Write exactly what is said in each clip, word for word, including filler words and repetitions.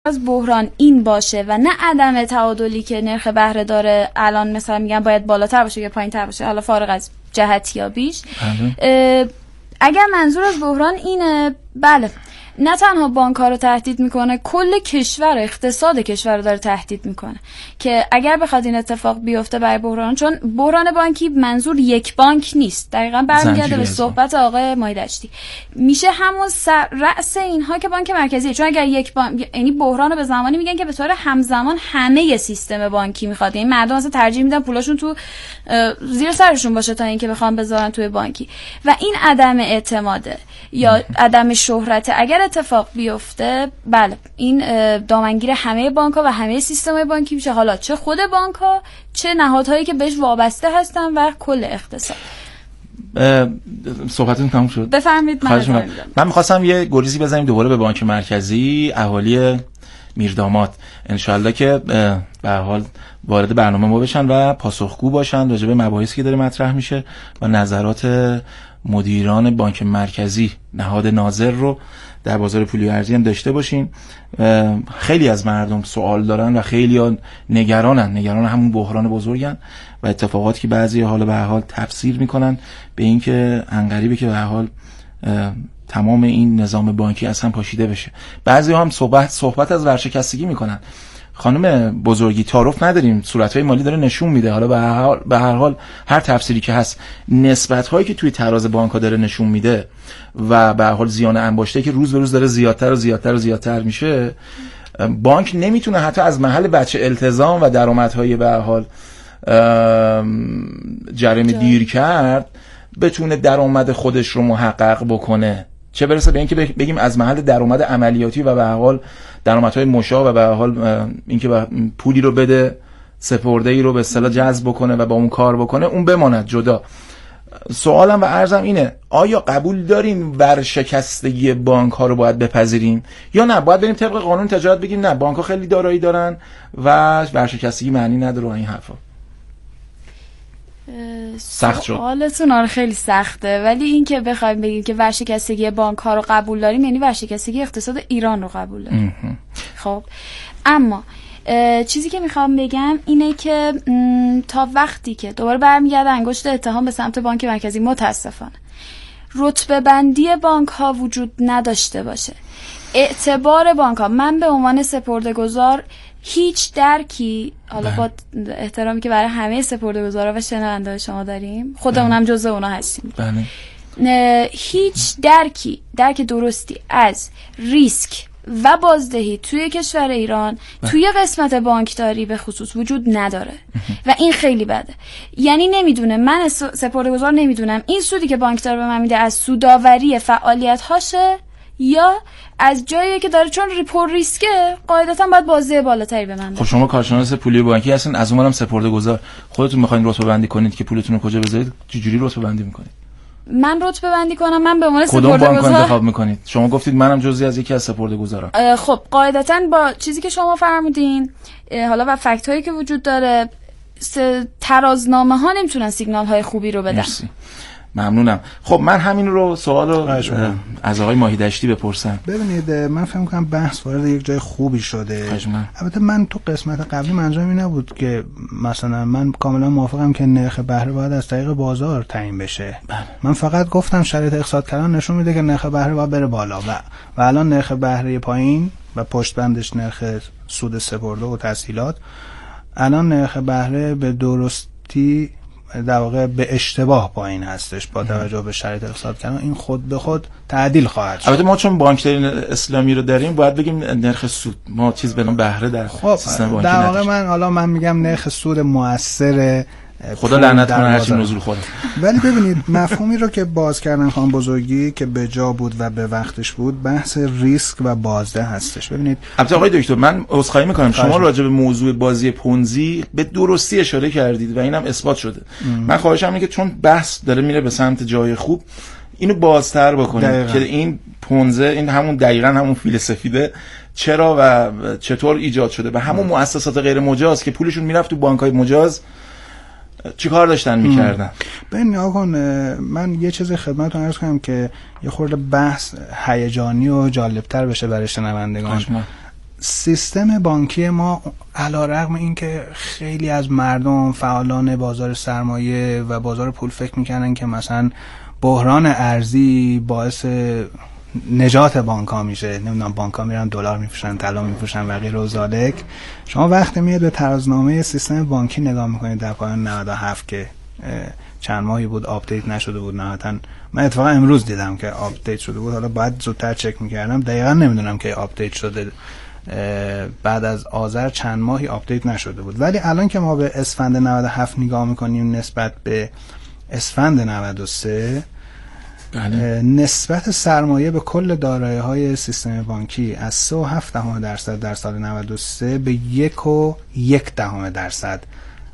از بحران این باشه و نه عدم تعادلی که نرخ بهره داره الان مثلا میگن باید بالاتر باشه یا پایین‌تر باشه، حالا فارغ از جهتیابیش. اگر منظور از بحران اینه، بله، نه تنها بانک‌ها رو تهدید میکنه، کل کشور، اقتصاد کشور رو داره تهدید میکنه که اگر بخواد این اتفاق بیفته برای بحران، چون بحران بانکی منظور یک بانک نیست، دقیقاً برمیگرده به صحبت آقای ماهیدشتی، میشه همون رأس اینها که بانک مرکزی، چون اگر یک بانک، یعنی بحران رو به زمانی میگن که به طور همزمان همه سیستم بانکی میخواد، یعنی مردم اصلا ترجیح میدن پولاشون تو زیر سرشون باشه تا اینکه بخوام بذارن توی بانکی، و این عدم اعتماده یا عدم شهرت اگر اتفاق بیفته، بله، این دامنگیر همه بانک‌ها و همه سیستم‌های بانکی میشه، حالا چه خود بانک‌ها چه نهادهایی که بهش وابسته هستن و کل اقتصاد. صحبتتون تموم شد؟ بفرمایید. من من می‌خواستم یه گریزی بزنیم دوباره به بانک مرکزی، اهالی میرداماد انشالله که به هر حال وارد برنامه ما بشن و پاسخگو باشن راجع به مباحثی که داره مطرح میشه و نظرات مدیران بانک مرکزی، نهاد ناظر رو در بازار پولی و ارزی هم داشته باشین. خیلی از مردم سوال دارن و خیلی ها نگرانن، نگران همون بحران بزرگن و اتفاقاتی که بعضی حالا به هر حال تفسیر میکنن به این که انقریبه که به هر حال تمام این نظام بانکی اصلا پاشیده بشه. بعضی ها هم صحبت صحبت از ورشکستگی میکنن. خانم بزرگی، تعارف نداریم، صورت‌های مالی داره نشون میده، حالا به هر حال به هر حال هر تفسیری که هست، نسبت‌هایی که توی تراز بانک‌ها داره نشون میده و به هر حال زیان انباشته که روز به روز داره زیادتر و زیادتر و زیادتر میشه، بانک نمیتونه حتی از محل بچه التزام و درآمدهای به هر حال جریمه دیر کرد بتونه درآمد خودش رو محقق بکنه، چه برسه به اینکه بگیم از محل درآمد عملیاتی و به هر حال درآمدهای مشابه و به هر حال اینکه پولی رو بده، سپرده ای رو به اصطلاح جذب بکنه و با اون کار بکنه، اون بماند جدا. سوالم و عرضم اینه، آیا قبول دارین ورشکستگی بانک ها رو باید بپذیریم یا نه باید بریم طبق قانون تجارت بگیم نه بانک ها خیلی دارایی دارن و ورشکستگی معنی نداره و این حرفا؟ سخت شد. سوالتون آره خیلی سخته، ولی این که بخوایم بگیم که ورشکستگی بانک ها رو قبول داریم یعنی ورشکستگی اقتصاد ایران رو قبول داریم. خب اما چیزی که میخوام بگم اینه که تا وقتی که دوباره برمیگرده انگشت اتهام به سمت بانک مرکزی، متاسفانه رتبه بندی بانک ها وجود نداشته باشه، اعتبار بانک ها، من به عنوان سپرده‌گذار هیچ درکی، حالا با احترامی که برای همه سپرده‌گذارا و شنونده شما داریم، خودمونم جزء اونا هستیم، بله، هیچ درکی درک درستی از ریسک و بازدهی توی کشور ایران بله. توی قسمت بانکداری به خصوص وجود نداره و این خیلی بده. یعنی نمیدونه، من سپرده‌گذار نمیدونم این سودی که بانکدار به من میده از سوداوری فعالیت هاشه یا از جایی که داره، چون ریپور ریسکه قاعدتا باید بازده بالاتری به من بده. خب شما کارشناس پولی بانکی هستین، از اونم سپرده‌گذار، خودتون میخواین رتبه بندی کنید که پولتون رو کجا بذارید، چجوری رتبه بندی میکنید؟ من رتبه بندی کنم، من به عنوان سپرده‌گذار کدوم بانک انتخاب میکنید؟ شما گفتید منم جزئی از یکی از سپرده‌گذارام. خب قاعدتا با چیزی که شما فرمودین، حالا و فکت هایی که وجود داره، ترازنامه ها نمیتونن سیگنال های خوبی رو بدن. مرسی. ممنونم. خب من همین رو سوال رو از آقای ماهیدشتی بپرسم. ببینید من فکر می‌کنم بحث وارد یک جای خوبی شده. البته من تو قسمت قبلی منظورم این نبود که مثلا من کاملا موافقم که نرخ بهره باید از طریق بازار تعیین بشه. بله. من فقط گفتم شرایط اقتصاد کلان نشون میده که نرخ بهره باید بره بالا و و الان نرخ بهره پایین و پشت بندش نرخ سود سپرده و تسهیلات، الان نرخ بهره به درستی در واقع به اشتباه پایین هستش با توجه به شرایط اقتصاد کلان. این خود به خود تعدیل خواهد شد. البته ما چون بانکداری اسلامی رو داریم باید بگیم نرخ سود، ما چیز به نام بهره در خب سیستم بانکی در واقع من حالا من میگم نرخ سود مؤثر، خدا لعنت کنه هر چی نزول خوره. ولی ببینید مفهومی رو که باز کردن خانم بزرگی که به جا بود و به وقتش بود، بحث ریسک و بازده هستش. ببینید البته آقای دکتر من عذرخواهی میکنم، شما راجع به موضوع بازی پونزی به درستی اشاره کردید و اینم اثبات شده. ام. من خواهشم اینه که چون بحث داره میره به سمت جای خوب، اینو بازتر بکنید دقیقا. که این پونزه، این همون دقیقاً همون فیل سفیده چرا و چطور ایجاد شده و همون مؤسسات غیر مجاز که پولشون میرفت تو بانک‌های مجاز چی کار داشتن میکردن؟ ببین آقا من یه چیز خدمتتون عرض کنم که یه خورده بحث هیجانی و جالبتر بشه برای شنوندگان. سیستم بانکی ما علیرغم اینکه خیلی از مردم فعالان بازار سرمایه و بازار پول فکر میکنن که مثلا بحران ارزی باعث نجات بانک‌ها میشه، نمیدونم بانک‌ها میرن دلار میفروشن، طلا میفروشن و غیره و ذالک، شما وقتی میاد به ترازنامه سیستم بانکی نگاه میکنید در پایان نود و هفت که چند ماهی بود آپدیت نشده بود، نهایتاً من اتفاقا امروز دیدم که آپدیت شده بود، حالا باید زودتر چک میکردم، دقیقاً نمیدونم که آپدیت شده، بعد از آذر چند ماهی آپدیت نشده بود. ولی الان که ما به اسفند نود و هفت نگاه میکنیم نسبت به اسفند نود و سه، بله. نسبت سرمایه به کل دارایی‌های سیستم بانکی از سه و هفت دهم درصد در سال نود و سه به یک و یک دهم درصد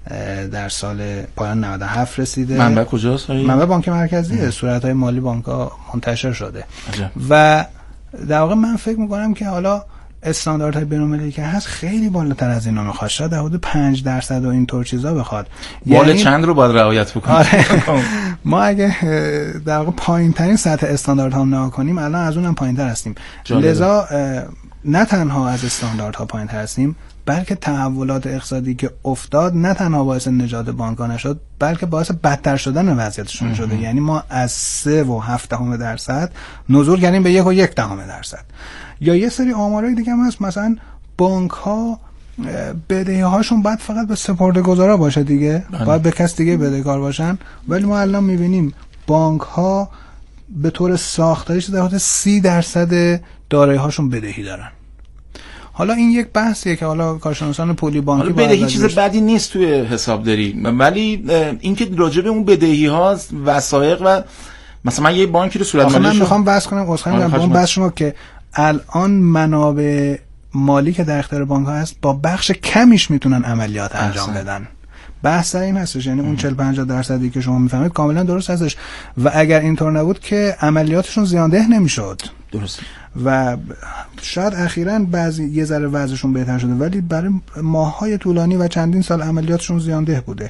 در سال پایان نود و هفت رسیده. منبع کجاست؟ منبع بانک مرکزی، صورت‌های مالی بانک‌ها منتشر شده. عجب. و در واقع من فکر می‌کنم که حالا استانداردهای بین‌المللی که هست خیلی بالاتر از اینا میخواد، شاید در حدود پنج درصد و اینطور چیزا بخواد. بال یعنی چند رو باید رعایت بکنیم؟ آره. ما اگه در واقع پایین‌ترین سطح استانداردها نگاه کنیم الان از اونم پایین‌تر هستیم. جالبه. لذا نه تنها از استانداردها پایین‌تر هستیم، بلکه تحولات اقتصادی که افتاد نه تنها باعث نجات بانک‌ها نشد، بلکه باعث بدتر شدن وضعیتشون شده. یعنی ما از سه و هفت دهم درصد نزول کردیم به یک و یک دهم درصد. یا یه سری آمارای دیگه هم هست، مثلا بانک ها بدهی هاشون باید فقط به سپرده‌گذارا باشه دیگه، بله. باید به کس دیگه بدهکار باشن، ولی ما الان میبینیم بانک ها به طور ساختاریش در حدود سی درصد دارایی هاشون بدهی دارن. حالا این یک بحثیه که حالا کارشناسان پولی بانکی بدهی چیز بدی نیست توی حسابداری، ولی اینکه راجع به اون بدهی ها وثایق و مثلا من یه بانکی رو صورت مالی من میخوام بحث کنم اصلا میگم با اون بحث شما که الان منابع مالی که در اختیار بانک ها هست با بخش کمیش میتونن عملیات انجام بدن. بحث این هستش، یعنی اون چهل پنجاه درصدی که شما میفهمید کاملا درست هستش و اگر اینطور نبود که عملیاتشون زیانده نمیشد. درست. و شاید اخیراً بعضی یه ذره وضعشون بهتر شده، ولی برای ماه‌های طولانی و چندین سال عملیاتشون زیانده بوده.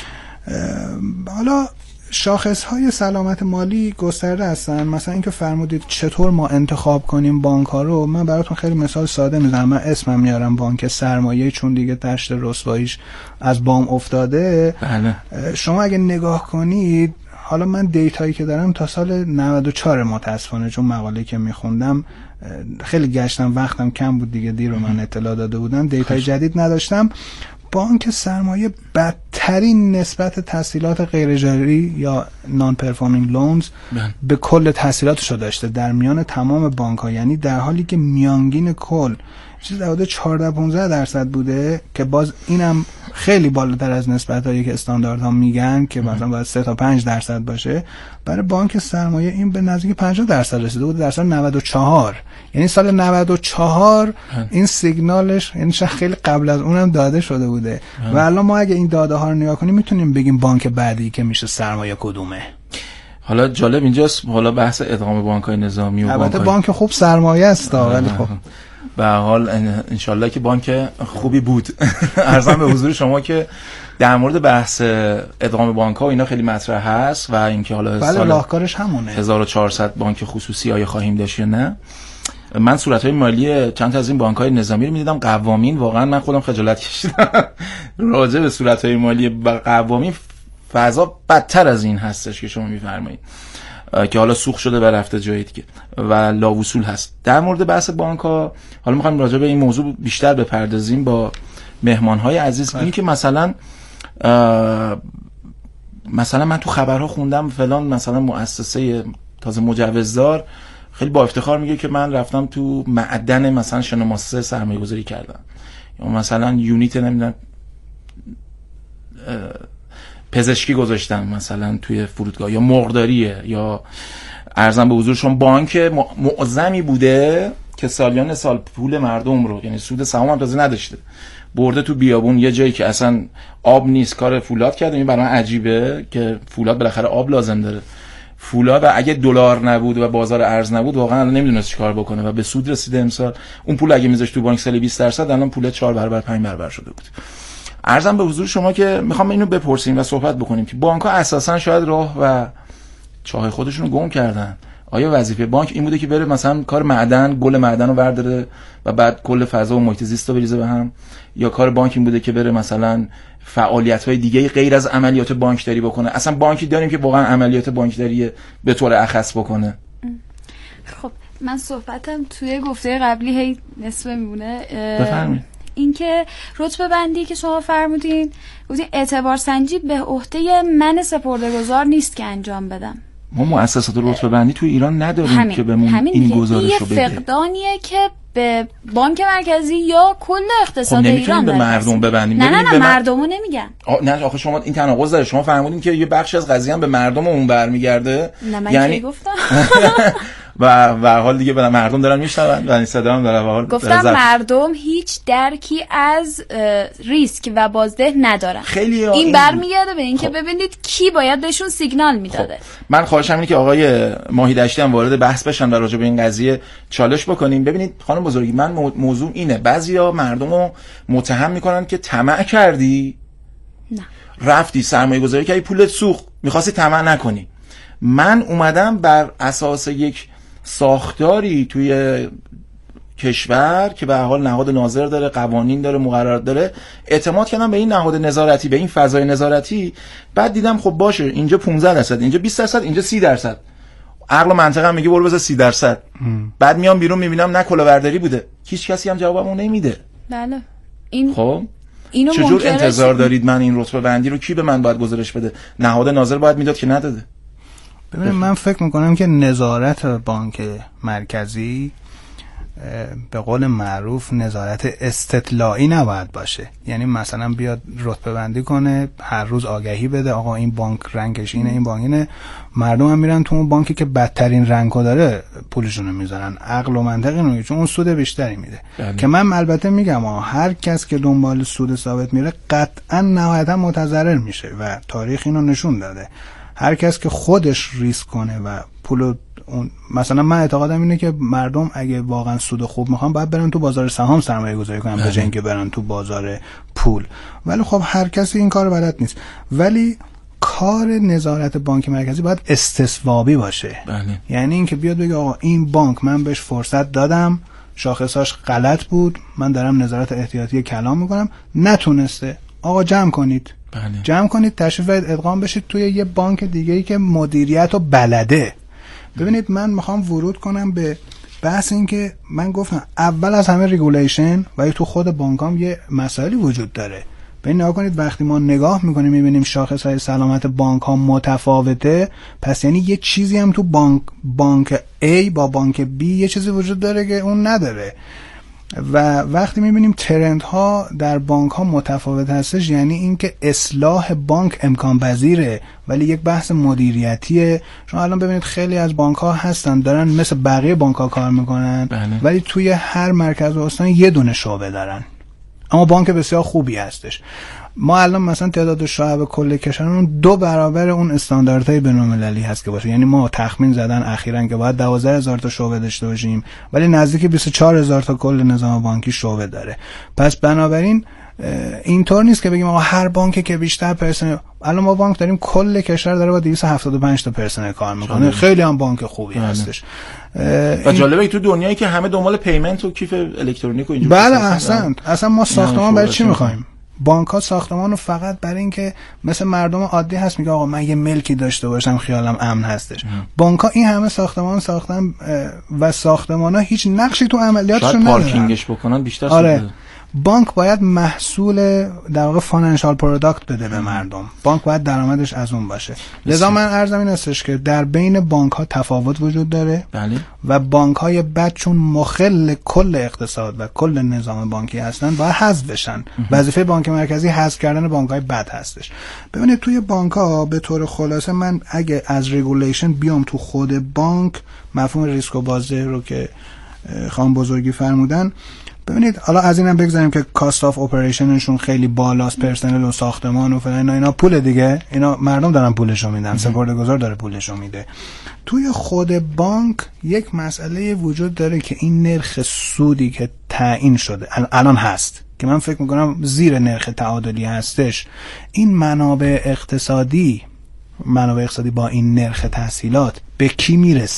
حالا شاخص‌های سلامت مالی گسترده هستن، مثلا اینکه فرمودید چطور ما انتخاب کنیم بانک‌ها رو، من براتون خیلی مثال ساده میزنم. من اسمم میارم بانک سرمایه، چون دیگه تشت رسواییش از بام افتاده. بله. شما اگه نگاه کنید، حالا من دیتایی که دارم تا سال نود و چهار متاسفانه، چون مقاله که میخوندم خیلی گشتم وقتم کم بود دیگه، دیر رو من اطلاع داده بودم، دیتای جدید نداشتم. بانک سرمایه بدترین نسبت تسهیلات غیر جاری یا نان پرفورمینگ لونز به کل تسهیلاتش رو داشته در میان تمام بانک ها، یعنی در حالی که میانگین کل چیز در حدود چهارده پانزده درصد بوده که باز اینم خیلی بالاتر از نسبت‌هایی که استانداردها میگن که مثلا باید سه تا پنج درصد باشه، برای بانک سرمایه این به نزدیک پنجاه درصد رسیده بود در سال نود و چهار. یعنی سال نود و چهار این سیگنالش یعنی خیلی قبل از اونم داده شده بوده و الان ما اگه این داده ها رو نگاه کنیم میتونیم بگیم بانک بعدی که میشه سرمایه کدومه. حالا جالب اینجاست، حالا بحث ادغام بانک‌های نظامی و البته بانک خوب سرمایه است ولی خب به حال انشالله که بانک خوبی بود. عرضم به حضور شما که در مورد بحث ادغام بانک ها اینا خیلی مطرح هست و اینکه حالا بله راهکارش همونه. هزار و چهارصد بانک خصوصی آیا خواهیم داشت یا نه. من صورت‌های مالی چند تا از این بانک‌های نظامی رو می‌دیدم، قوامین، واقعا من خودم خجالت کشیدم راجع به صورت‌های مالی قوامین. فضا بدتر از این هستش که شما می‌فرمایید که حالا سوخت شده و رفته جای دیگه و لاوصول هست. در مورد بحث بانک‌ها حالا می‌خوایم راجع به این موضوع بیشتر بپردازیم با مهمان‌های عزیز. این که مثلا مثلا من تو خبرها خوندم فلان مثلا مؤسسه تازه مجوزدار خیلی با افتخار میگه که من رفتم تو معدن مثلا شنوماسه سرمایه گذاری کردم، یا مثلا یونیت نمیدونم پزشکی گذاشتم مثلا توی فرودگاه، یا مرغداریه، یا ارزم به حضورشون بانک معظمی بوده که سالیان سال پول مردم رو، یعنی سود سهام هم تازه نداشته، برده تو بیابون یه جایی که اصلا آب نیست کار فولاد کرده. این برای من عجیبه که فولاد بالاخره آب لازم داره. فولاد و اگه دلار نبود و بازار ارز نبود واقعا الان نمیدونست چیکار بکنه و به سود رسیده امسال. اون پول اگه میذاشت تو بانک سال بیست درصد الان پول چهار برابر پنج برابر شده بود. عرضم به حضور شما که میخوام اینو بپرسیم و صحبت بکنیم که بانک‌ها اساسا شاید راه و چاه خودشون رو گم کردن آیا وظیفه بانک این بوده که بره مثلا کار معدن، گل معدن رو برداره و بعد کل فضا و محیط زیست رو بریزه به هم، یا کار بانک این بوده که بره مثلا فعالیت‌های دیگه غیر از عملیات بانکداری بکنه؟ اصلا بانکی داریم که واقعا عملیات بانکداری به طور اخص بکنه؟ خب من صحبتم توی گفته قبلی هی نصف میمونه. بفرمایید. اینکه رتبه بندی که شما فرمودین، گفتین اعتبار سنجی به عهده من سپرده‌گذار نیست که انجام بدم. ما مؤسسات رتبه بندی توی ایران نداریم همین. که بهمون این گزارش رو بده. این فقدانیه که به بانک مرکزی یا کل اقتصاد خب ایران به مردم ببندیم. نه نه نه مردمو نمیگن. نه آخه شما این تناقض داره. شما فرمودین که یه بخشی از قضیه هم به مردم اون برمیگرده. نه من یعنی... کی گفتم؟ و به حال دیگه به مردم دارن میشنون و این صدا هم داره به حال گفتم مردم هیچ درکی از ریسک و بازده ندارن. خیلی این, این برمیگرده به اینکه خب. ببینید کی باید بهشون سیگنال میداده. خب. من خواهشم اینه که آقای ماهی دشتی هم وارد بحث بشن و راجع به این قضیه چالش بکنیم. ببینید خانم بزرگی، من موضوع اینه، بعضیا مردمو متهم میکنن که طمع کردی. نه. رفتی سرمایه گذاری کردی، پولت سوخت، می‌خواستی طمع نکنی. من اومدم بر اساس یک ساختاری توی کشور که به هر حال نهاد ناظر داره، قوانین داره، مقررات داره، اعتماد کردم به این نهاد نظارتی، به این فضای نظارتی. بعد دیدم خب باشه اینجا پانزده درصد، اینجا بیست درصد، اینجا سی درصد. عقل و منطقم میگه برو بذار سی درصد. بعد میام بیرون میبینم نه کلاهبرداری بوده. هیچ کسی هم جوابمو نمیده. بله. این خب اینو چجور انتظار دارید من این رتبه بندی رو کی به من باید گزارش بده؟ نهاد ناظر باید میداد که نداده. ببینید من فکر میکنم که نظارت بانک مرکزی به قول معروف نظارت استطلاعی نباید باشه. یعنی مثلا بیاد رتبه بندی کنه، هر روز آگهی بده آقا این بانک رنگش اینه، این بانک اینه، مردم هم میرن تو اون بانکی که بدترین رنگو داره پولشون رو میذارن. عقل و منطق اینه چون اون سود بیشتری میده. بله. که من البته میگم هر کس که دنبال سود ثابت میره قطعا نهایتا متضرر میشه و تاریخ اینو نشون داده. هر کس که خودش ریسک کنه و پولو اون مثلا من اعتقادم اینه که مردم اگه واقعا سود خوب میخوان باید برن تو بازار سهام سرمایه گذاری کنن به جای اینکه برن تو بازار پول. ولی خب هر کسی این کارو بلد نیست. ولی کار نظارت بانک مرکزی باید استصوابی باشه. بله. یعنی اینکه بیاد بگه آقا این بانک من بهش فرصت دادم، شاخصاش غلط بود، من دارم نظارت احتیاطی کلام میکنم، نتونسته، آقا جمع کنید. بله. جمع کنید تشریف برید ادغام بشید توی یه بانک دیگه‌ای که مدیریت و بلده. ببینید من میخوام ورود کنم به بحث این که من گفتم اول از همه ریگولیشن و تو خود بانکام یه مسائلی وجود داره. ببین نگاه کنید وقتی ما نگاه میکنیم میبینیم شاخصهای سلامت بانک ها متفاوته، پس یعنی یه چیزی هم تو بانک بانک A با بانک B یه چیزی وجود داره که اون نداره. و وقتی میبینیم ترند ها در بانک ها متفاوت هستش، یعنی اینکه اصلاح بانک امکان پذیره ولی یک بحث مدیریتیه. شما الان ببینید خیلی از بانک ها هستن دارن مثل بقیه بانک ها کار میکنن. بله. ولی توی هر مرکز و استان یه دونه شعبه دارن، اما بانک بسیار خوبی هستش. ما الان مثلا تعداد شعب کل کشورمون دو برابر اون استانداردهای بین‌المللی هست که باشه. یعنی ما تخمین زدن اخیراً که باید دوازده هزار تا شعبه داشته باشیم ولی نزدیک بیست و چهار هزار تا کل نظام بانکی شعبه داره. پس بنابراین اینطور نیست که بگیم آقا هر بانکی که بیشتر پرسنل، الان ما بانک داریم کل کشور داره با دویست و هفتاد و پنج تا پرسنل کار میکنه، خیلی هم بانک خوبی بله. هستش. و جالبه تو دنیایی که همه دنبال پیمنت و کیف الکترونیک و اینجوری بله احسنت. اصلا ما ساختمان برای چی میخوایم؟ بانک ها ساختمان رو فقط برای اینکه مثل مردم عادی هست میگه آقا من یه ملکی داشته باشم خیالم امن هستش. بانک ها این همه ساختمان ساختن و ساختمان ها هیچ نقشی تو عملیاتشون ندارن. پارکینگش بکنن بیشتر آره. بانک باید محصول در واقع فینانشال پروداکت بده به مردم. بانک باید درآمدش از اون باشه. لذا من عرضم این هستش که در بین بانک ها تفاوت وجود داره. بله. و بانک های بد چون مخل کل اقتصاد و کل نظام بانکی هستن باید حذف بشن. وظیفه بانک مرکزی حذف کردن بانک های بد هستش. ببینید توی بانک ها به طور خلاصه من اگه از ریگولیشن بیام تو خود بانک، مفهوم ریسک و بازده رو که خانم بزرگی فرمودن، ببینید حالا از اینم بگذاریم که کاست آف اپریشنشون خیلی بالاست، پرسنل و ساختمان و فلان، اینا پول دیگه، اینا مردم دارن پولشو میدن، سپرده‌گذار داره پولشو میده. توی خود بانک یک مسئله وجود داره که این نرخ سودی که تعیین شده الان هست که من فکر میکنم زیر نرخ تعادلی هستش، این منابع اقتصادی منابع اقتصادی با این نرخ تحصیلات به کی میرسه؟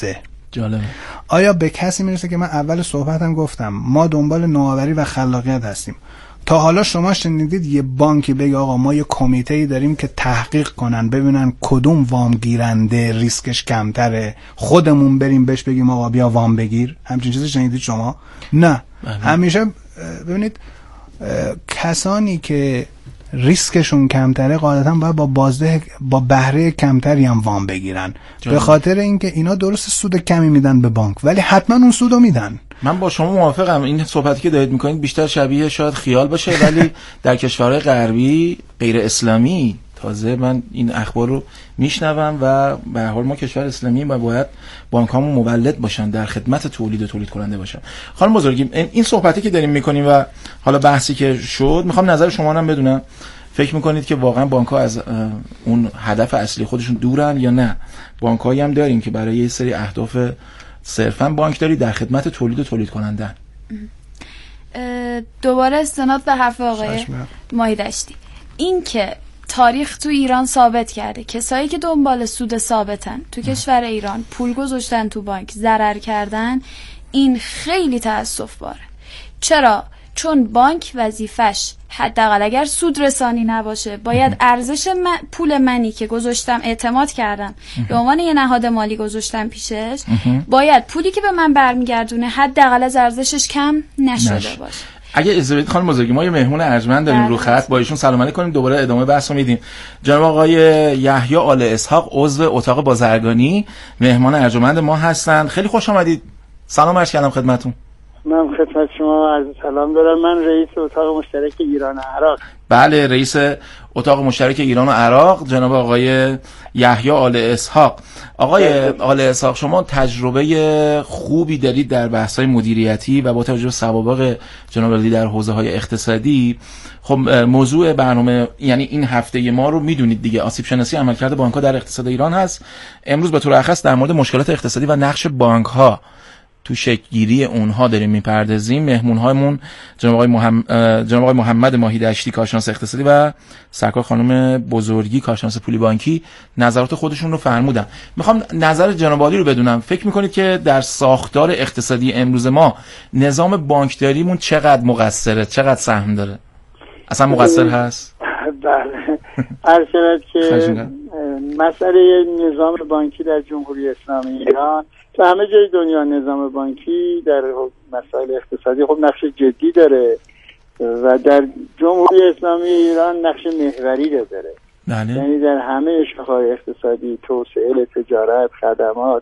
جالبه. آیا به کسی میرسه که من اول صحبتم گفتم ما دنبال نوآوری و خلاقیت هستیم، تا حالا شما شنیدید یه بانکی بگه آقا ما یه کمیته‌ای داریم که تحقیق کنن ببینن کدوم وام گیرنده ریسکش کمتره، خودمون بریم بهش بگیم آقا بیا وام بگیر؟ همچین چیزی شنیدید شما؟ نه. بله. همیشه ببینید کسانی که ریسکشون کمتره قاعدتا باید با بازده با بهره کمتری هم وام بگیرن، به خاطر اینکه اینا درست سود کمی میدن به بانک ولی حتما اون سودو میدن. من با شما موافقم. این صحبتی که دارید میکنید بیشتر شبیه شاید خیال باشه ولی در کشورهای غربی غیر اسلامی تازه من این اخبار رو میشنوم و به هر حال ما کشور اسلامی و باید بانک‌هامون مولد باشن، در خدمت تولید و تولید کننده باشن. خانم بزرگی این صحبتی که داریم میکنیم و حالا بحثی که شد میخوام نظر شما هم بدونم، فکر میکنید که واقعا بانک‌ها از اون هدف اصلی خودشون دورن یا نه؟ بانک‌هایی هم داریم که برای یه سری اهداف صرفاً بانکداری در خدمت تولید و تولید کننده. دوباره استناد به حرف آقای ماهیدشتی، این که تاریخ تو ایران ثابت کرده کسایی که دنبال سود ثابتن تو کشور ایران پول گذاشتن تو بانک ضرر کردن، این خیلی تأسف باره. چرا؟ چون بانک وظیفش حداقل اگر سود رسانی نباشه باید ارزش من، پول منی که گذاشتم اعتماد کردم به عنوان یه نهاد مالی گذاشتم پیشش، باید پولی که به من برمیگردونه حداقل از ارزشش کم نشده نش. باشه. اگه اجازه بدید خانم بزرگی ما یه مهمون ارجمند داریم رو خط، با ایشون سلام علیک کنیم دوباره ادامه بحث رو میدیم. جناب آقای یحیی آل اسحاق عضو اتاق بازرگانی مهمان ارجمند ما هستن. خیلی خوش آمدید. سلام عرض کردم خدمتتون. من خدمت شما عرض سلام دارم. من رئیس اتاق مشترک ایران و عراق. بله رئیس اتاق مشترک ایران و عراق جناب آقای یحیی آل اسحاق. آقای آل اسحاق شما تجربه خوبی دارید در بحث‌های مدیریتی و با توجه به سوابق جناب علی در حوزه‌های اقتصادی. خب موضوع برنامه یعنی این هفته ما رو میدونید دیگه، آسیب شناسی عملکرد بانک‌ها در اقتصاد ایران هست. امروز به طور اخص در مورد مشکلات اقتصادی و نقش بانک‌ها تو شکل‌گیری اونها داریم میپردازیم. مهمون‌هامون جناب آقای محمد جناب آقای محمد ماهیدشتی کارشناس اقتصادی و سرکار خانم بزرگی کارشناس پولی بانکی نظرات خودشون رو فرمودن. میخوام نظر جناب عالی رو بدونم. فکر میکنید که در ساختار اقتصادی امروز ما نظام بانکداریمون چقدر مقصره، چقدر سهم داره؟ اصلا مقصر هست؟ بله. هر شد که مسئله نظام بانکی در جمهوری اسلامی ایران تو همه جای دنیا نظام بانکی در مسائل اقتصادی خب نقش جدی داره و در جمهوری اسلامی ایران نقش محوری داره. بله. یعنی در همه شاخه‌های اقتصادی، توسعه تجارت، خدمات،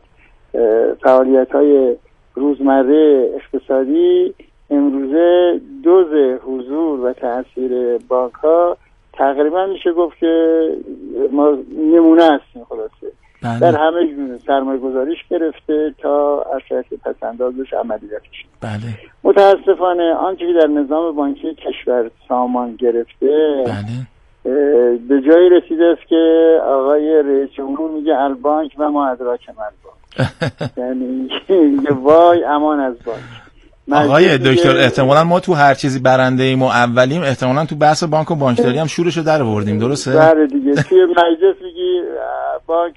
فعالیت‌های روزمره اقتصادی امروزه دوز حضور و تأثیر بانک‌ها تقریبا میشه گفت که ما نمونه هستیم خلاصه. بله. در همه سرمایه گذاریش گرفته تا اشرف پسندازش عملیاتش. بله. متاسفانه آنچه که در نظام بانکی کشور سامان گرفته بله. به جایی رسیده است که آقای رئیس جمهور میگه البانک و ما ادراک البانک. یعنی وای امان از بانک. آقای دکتر احتمالاً ما تو هر چیزی برنده ایم و اولیم، احتمالاً تو بحث بانک و بانکداری هم شورشو در آوردیم، درسته؟ بله دیگه. توی مجلس میگی بانک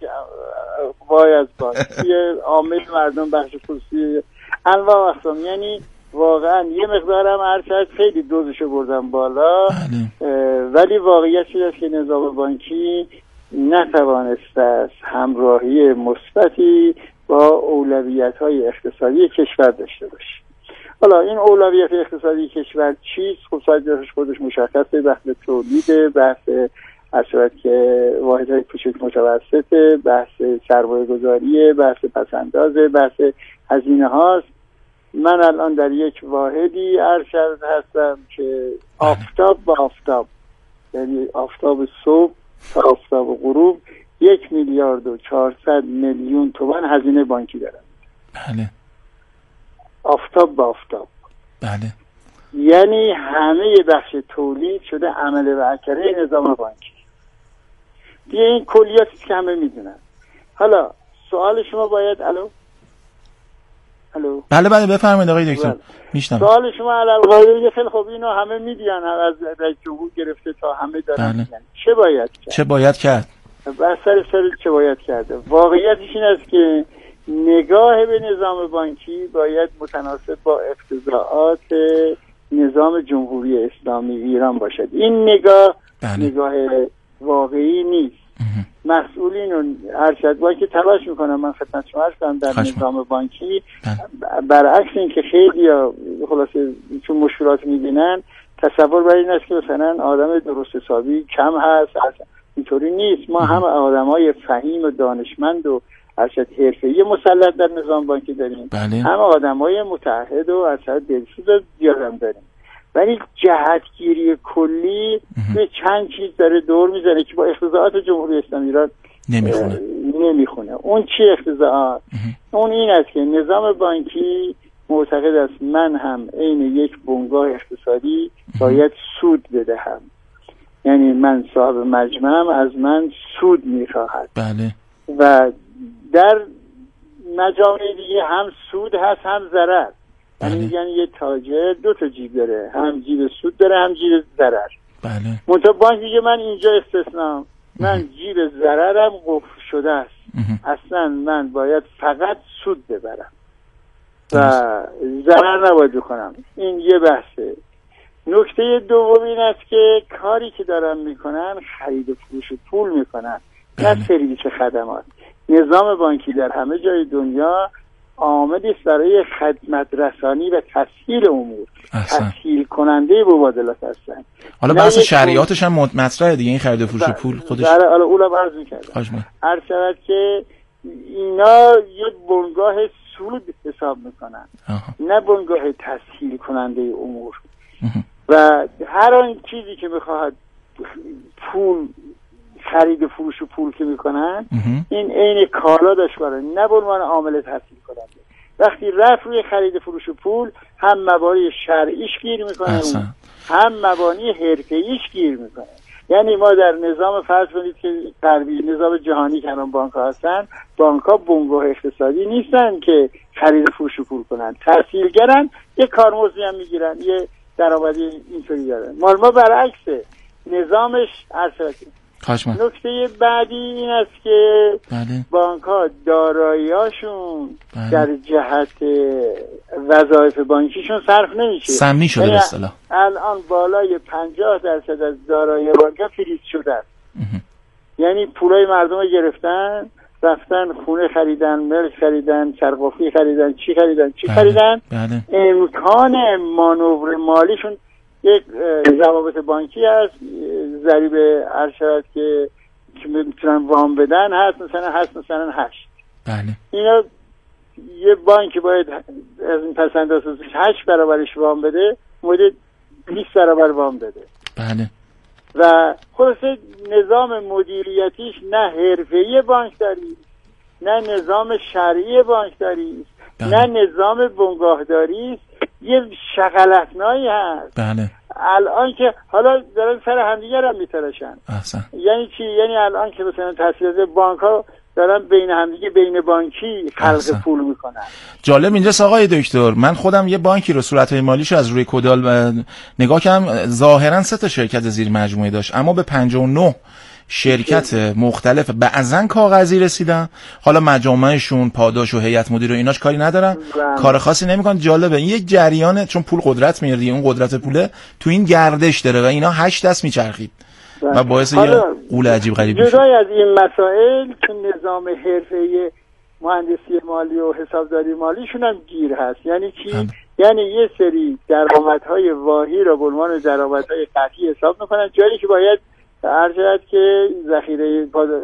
وای از بانک، توی عامه مردم بخش خصوصی انواع اقسام. یعنی واقعا یه مقدارم هر خیلی دوزشو بردن بالا. بله. ولی واقعیت این است که نظام بانکی نتوانسته است همراهی مثبتی با اولویت‌های اقتصادی کشور داشته باشه. حالا این اولویت اقتصادی کشور چیست؟ خب سایدش خودش مشخصه، بحث تولید، بحث اثرات که واحدهای کوچک متوسطه، بحث سرمایه گذاریه، بحث پسندازه، بحث هزینه هاست. من الان در یک واحدی ارشد هستم که آفتاب با آفتاب، یعنی آفتاب صبح تا آفتاب غروب یک میلیارد و چهارصد میلیون تومان هزینه بانکی دارم. بله. آفتاب با آفتاب. بله. یعنی همه بخش تولید شده عمل و اکره نظام بانکی. دیگه این کلیاتی که همه میدونن. حالا سوال شما باید الو الو بله بله بفرمایید آقای دکتر. میشنم. سوال شما الالقاعده خیلی خوب اینو همه میدونن، از رئیس جمهور گرفته تا همه دارن. بله. چه باید کرد؟ چه باید کرد؟ بحث سر سر چه باید کرده؟ واقعیتش این است که نگاه به نظام بانکی باید متناسب با اقتضاعات نظام جمهوری اسلامی ایران باشد. این نگاه بله. نگاه واقعی نیست. مسئولین و ارشد بانکی تلاش میکنن، من خدمت شما عرض کردم در نظام بانکی بله. برعکس این که خیلی یا خلاصه چون مشکلات میبینن تصور بر این است که مثلا آدم درست حسابی کم هست، اینطوری نیست. ما هم آدمای فهیم و دانشمند و ارشد حرفه‌ای مسلط در نظام بانکی داریم بله. هم آدمای متعهد و ارشد دلسوز زیادم داریم، ولی جهتگیری کلی به چند چیز داره دور میزنه که با اقتضاعات جمهوری اسلامی ایران نمیخونه. نمیخونه. اون چی اقتضاعات؟ اون این است که نظام بانکی معتقد است من هم عین یک بنگاه اقتصادی باید سود بدهم، یعنی من صاحب مجمعم از من سود میخواهد. بله. و در مجامع دیگه هم سود هست هم ضرر. بله. یعنی میگن یه تاجر دو تا جیب داره، هم جیب سود داره هم جیب ضرر. بله. منتها بانک میگه من اینجا استثنام، من جیب ضررم قفل شده است، اصلا من باید فقط سود ببرم و ضرر نباید بکنم. این یه بحثه. نکته دوم این است که کاری که دارن میکنن خرید و فروش پول میکنن، نه سرویس خدمات. نظام بانکی در همه جای دنیا آمدی است برای خدمت رسانی و تسهیل امور، تسهیل کننده مبادلات هستن. حالا بحث شرعیاتش هم مطرحه دیگه، این خرید و فروش پول خودش. حالا حالا اونم عرض می‌کردم. عرض شود که اینا یک بنگاه سود حساب میکنن، نه بنگاه تسهیل کننده امور. و هر آن چیزی که میخواهد پول خرید و فروش و پول که میکنن این عین کالا داشتن، نه به عنوان عامل تسهیل کننده. وقتی رفت روی خرید و فروش و پول هم مبانی شرعیش گیر میکنه هم مبانی حرفه‌ایش گیر میکنه. یعنی ما در نظام فرض کنید که غربی نظام جهانی که الان بانک ها هستن، بانک ها بنگاه اقتصادی نیستن که خرید و فروش و پول کنن، تسهیلگرن، یه کارمزدی هم میگیرن، یه درآمدی اینطوری دارن. مال ما برعکسه، نظامش ارشد. نکته بعدی این است که بله. بانک ها دارایی‌هاشون بله. در جهت وظایف بانکیشون صرف نمیشه، سمی شده به اصطلاح. الان بالای پنجاه درصد از دارایی بانک ها فریز شده است. یعنی پولای مردم رو گرفتن، رفتن خونه خریدن، ملک خریدن، چرخوفی خریدن، چی خریدن چی بله. خریدن بله. امکان مانور مالیشون یک ضوابط بانکی هست، ضریب ارشد که که میتونن وام بدن هست، مثلا هست مثلا هشت. بله. اینا یه بانک باید از این پسند اساسش هشت برابرش وام بده، مورد بیست برابر وام بده. بله. و خلاصه نظام مدیریتیش نه حرفه‌ای بانکداری، نه نظام شرعی بانکداری، بله. نه نظام بنگاهداری، یه شغلتنایی هست. بله. الان که حالا دارن سر همدیگر هم میتراشن. احسن. یعنی چی؟ یعنی الان که مثلا تسهیلات بانک ها دارن بین همدیگه بین بانکی خلق احسن. پول میکنن. جالب اینجاست آقای دکتر، من خودم یه بانکی رو صورتهای مالیشو از روی کدال نگاه کردم، ظاهرا سه تا شرکت زیر مجموعه داشت اما به پنجاه و نه شرکت مختلف بعضن کاغذی رسیدن. حالا مجامعشون پاداش و هیئت مدیره و ایناش کاری ندارن، کار خاصی نمیکنن. جالبه این یک جریانه، چون پول قدرت میاره دیگه، اون قدرت پوله تو این گردش داره و اینا هشت دست میچرخید و باعث یه قول عجیب غریب میشه. جدای از این مسائل تو نظام حرفه‌ای مهندسی مالی و حسابداری مالیشون هم گیر هست. یعنی چی؟ هم. یعنی یه سری درآمدهای واهی رو به عنوان درآمدهای قطعی حساب میکنن، جایی که باید ارجعت که ذخیره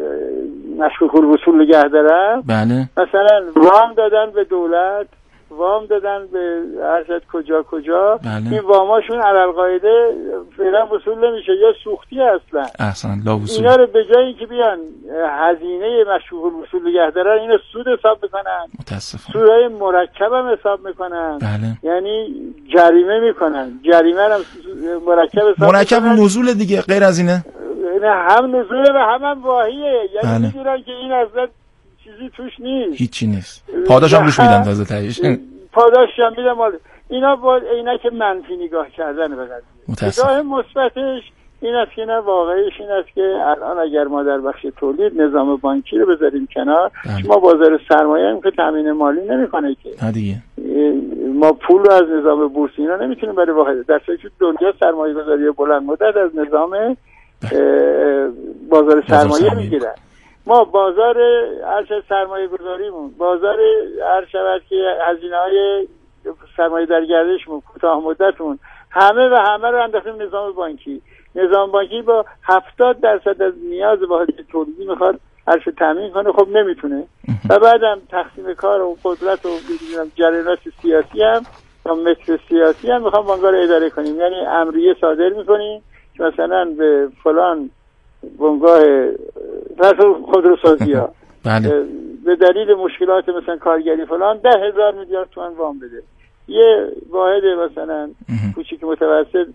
مشکوک الوصول نگه دارن. بله. مثلا وام دادن به دولت، وام دادن به ارشد کجا کجا. بله. این واماشون علالقاعده فعلا وصول نمیشه یا سوختی اصلا. احسن لا وصول. اینا رو به جایی که بیان هزینه مشکوک الوصول نگه دارن، اینو سود حساب میکنن. متاسفم. سودای مرکب هم حساب میکنن. بله. یعنی جریمه میکنن. جریمه هم مرکب حساب مرکب میکنن. نزول دیگه، غیر از اینه. نه هم نزوله و هم هم واهیه. یعنی بله. میدونن که این اصلا چیزی توش نیست، هیچی نیست. پاداش هم روش میدن تازه تهش. پاداش هم میدن. اینا با عینک منفی نگاه کردن به قضیه. نگاه مثبتش این است که نه، واقعیش این است که الان اگر ما در بخش تولید نظام بانکی رو بذاریم کنار، ما بازار سرمایه هم که تامین مالی نمیکنه که دیگه ما پول رو از نظام بورس اینا نمیتونیم برای واحد، در صورتی که دنیا سرمایه گذاری بلند مدت از نظام بازار سرمایه میگیرن. ما بازار هر چه سرمایه گذاریمون، بازار هر شود که هزینه های سرمایه در گردشمون، کوتاه مدتمون، همه و همه رو انداختیم نظام بانکی. نظام بانکی با هفتاد درصد از نیاز واحد تولیدی میخواد هر چه تامین کنه، خب نمیتونه. و بعدم تقسیم کار و قدرت و جریانات سیاسی هم و متر سیاسی هم میخوام بانک‌ها رو اداره کنیم، یعنی امریه صادر میکنیم که مثلا به فلان بنگاه خودروسازی ها به دلیل مشکلات مثلا کارگری فلان ده هزار میلیارد تومان وام بده. یه واحد مثلا کوچیک متوسط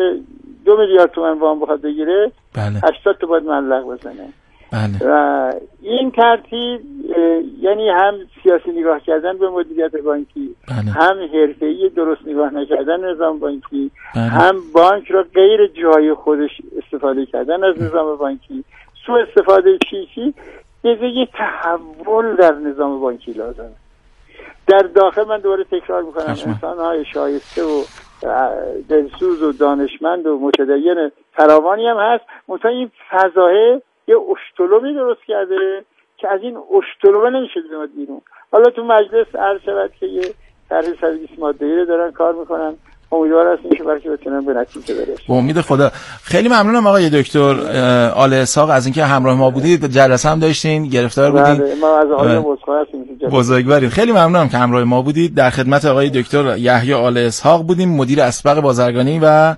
دو میلیارد تومان وام بخواد بگیره، هشتاد تا باید مبلغ بزنه. بله. و این ترتیب یعنی هم سیاسی نگاه کردن به مدیریت بانکی، بله. هم حرفه‌ای درست نگاه نکردن نظام بانکی، بله. هم بانک را غیر جای خودش استفاده کردن از نظام بانکی، سوء استفاده چی چی یه تحول در نظام بانکی لازمه. در داخل من دوباره تکرار میکنم انسان‌های شایسته و دلسوز و دانشمند و متدین فراوانی هم هست، منتها این فضاهه یه اشتلومی درست کرده که از این اشتلومه نمیشه بیاد بیرون. حالا تو مجلس عرض شود که یه طرح صد و بیست ماده‌ای رو دارن کار میکنن، امیدوار هستیم که برای بتونن به نتیجه برسن. با امید خدا. خیلی ممنونم آقای دکتر آل اسحاق از اینکه همراه ما بودید. جلسه هم داشتین، گرفتار بودین. ما از آقای مصطفی هستیم. بزرگوارید. خیلی ممنونم که همراه ما بودید. در خدمت آقای دکتر یحیی آل اسحاق بودیم، مدیر اسبق بازرگانی و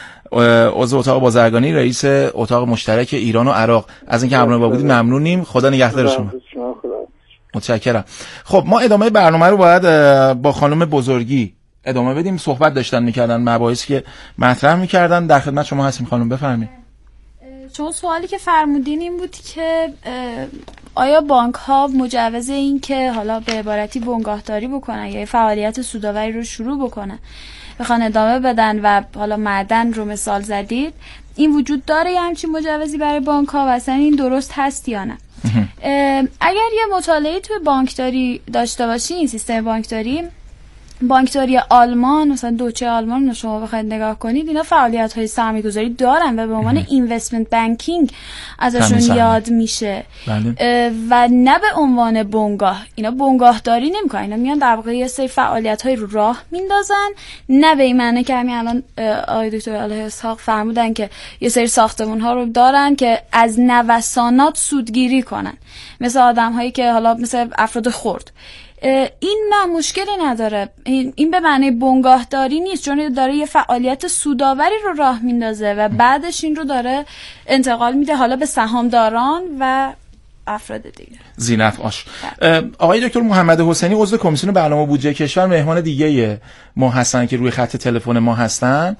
عضو اتاق بازرگانی، رئیس اتاق مشترک ایران و عراق. از اینکه همراه ما بودید ممنونیم. خدا نگهدار شما. متشکرم. خب ما ادامه برنامه رو باید با خانم بزرگی ادامه بدیم. صحبت داشتن میکردن، مباحثی که مطرح میکردن. در خدمت شما هستیم خانم، بفرمایید. شما سوالی که فرمودین این بود که آیا بانک ها مجوز این که حالا به عبارتی بنگاهداری بکنن یا فعالیت سودآوری رو شروع بکنن بخوان ادامه بدن و حالا معدن رو مثال زدید، این وجود داره یه همچین مجوزی برای بانک ها و اصلا این درست هست یا نه؟ اگر یه مطالعه توی بانکداری داشته باشین، سیستم بانکداری بانکداری آلمان، مثلا دوچه آلمان رو شما بخواید نگاه کنید، اینا فعالیت‌های سرمایه‌گذاری دارن و به عنوان اینوستمنت بانکینگ ازشون یاد میشه. بله. و نه به عنوان بنگاه. اینا بنگاهداری نمی‌کنن، اینا میان در واقع یه سری فعالیت‌های رو راه میندازن، نه به این معنی که همین الان آقای دکتر آل اسحاق فرمودن که یه سری ساختمان‌ها رو دارن که از نوسانات سودگیری کنن، مثل آدم‌هایی که حالا مثل افراد خرد. این نه مشکلی نداره، این به معنی بنگاهداری نیست، چون داره یه فعالیت سودآوری رو راه میندازه و بعدش این رو داره انتقال میده حالا به سهامداران و افراد دیگه. ذی‌نفع‌اش. آقای دکتر محمد حسینی عضو کمیسیون برنامه بودجه کشور مهمان دیگه ما هستن که روی خط تلفن ما هستن.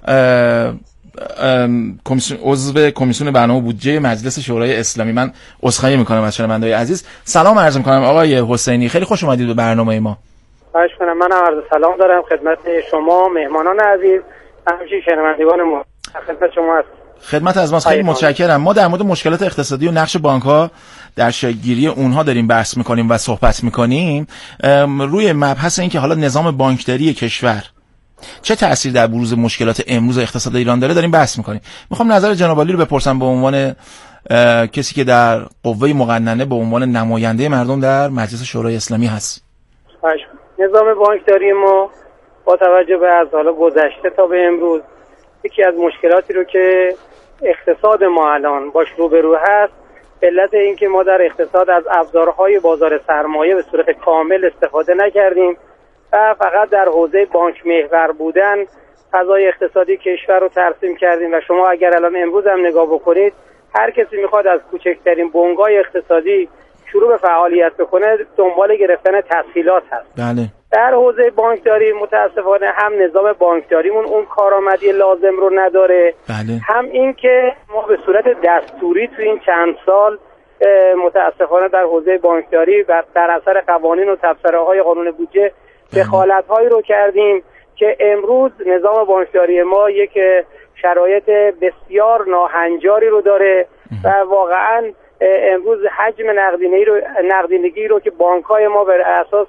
کمیسیون عضو کمیسیون برنامه بودجه مجلس شورای اسلامی. من عذرخواهی میکنم از شنونده‌های عزیز. سلام عرض میکنم آقای حسینی، خیلی خوش اومدید به برنامه ما. خواهش می‌کنم. من عرض سلام دارم خدمت شما مهمانان عزیز، همچنین شنوندگان ما. خدمت شما هست. خدمت از ماست. خیلی متشکرم. ما در مورد مشکلات اقتصادی و نقش بانک‌ها در شکل‌گیری اونها داریم بحث میکنیم و صحبت میکنیم. روی مبحث این که حالا نظام بانکداری کشور چه تأثیر در بروز مشکلات امروز اقتصاد ایران داره داریم بحث میکنیم. میخوام نظر جناب عالی رو بپرسم به عنوان کسی که در قوه مقننه به عنوان نماینده مردم در مجلس شورای اسلامی هست. نظام بانکداری ما با توجه به از حالا گذشته تا به امروز یکی از مشکلاتی رو که اقتصاد ما الان باش روبرو هست، علت این که ما در اقتصاد از ابزارهای بازار سرمایه به صورت کامل استفاده نکردیم و فقط در حوزه بانک محور بودن فضای اقتصادی کشور رو ترسیم کردیم. و شما اگر الان امروز هم نگاه بکنید، هر کسی میخواد از کوچکترین بنگاه اقتصادی شروع به فعالیت بکنه دنبال گرفتن تسهیلات هست. بله. در حوزه بانکداری متاسفانه هم نظام بانکداریمون اون کارآمدی لازم رو نداره. بله. هم این که ما به صورت دستوری تو این چند سال متاسفانه در حوزه بانکداری و در اثر قوانین و تبصره‌های قانون بودجه دخالت‌هایی رو کردیم که امروز نظام بانکداری ما یک شرایط بسیار ناهنجاری رو داره و واقعا امروز حجم نقدینگی رو نقدینگی رو که بانک‌های ما بر اساس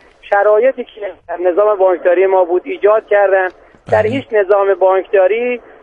شرایطی که نظام بانکداری ما بود ایجاد کردن. در هیچ نظام بانکداری